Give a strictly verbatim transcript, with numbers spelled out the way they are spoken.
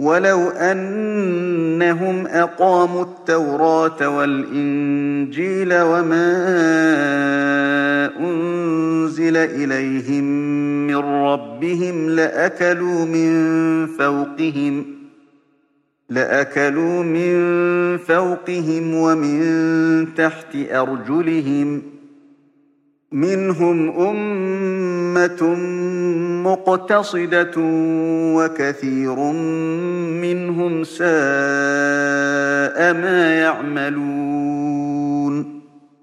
وَلَوْ أَنَّهُمْ أَقَامُوا التَّوْرَاةَ وَالْإِنجِيلَ وَمَا أُنزِلَ إِلَيْهِم مِّن رَّبِّهِمْ لَأَكَلُوا مِن فَوْقِهِمْ لَأَكَلُوا مِن فَوْقِهِمْ وَمِن تَحْتِ أَرْجُلِهِم ۚ مِّنْهُمْ أُمَّةٌ مُّقْتَصِدَةٌ وَكَثِيرٌ مِّنْهُمْ سَاءَ مَا يَعْمَلُونَ